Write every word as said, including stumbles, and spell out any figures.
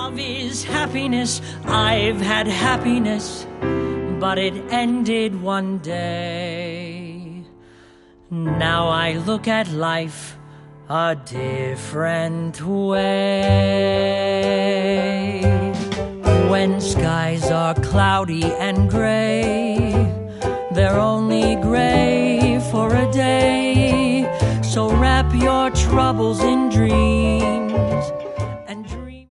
Love is happiness. I've had happiness, but it ended one day. Now I look at life a different way. When skies are cloudy and gray, they're only gray for a day. So wrap your troubles in dreams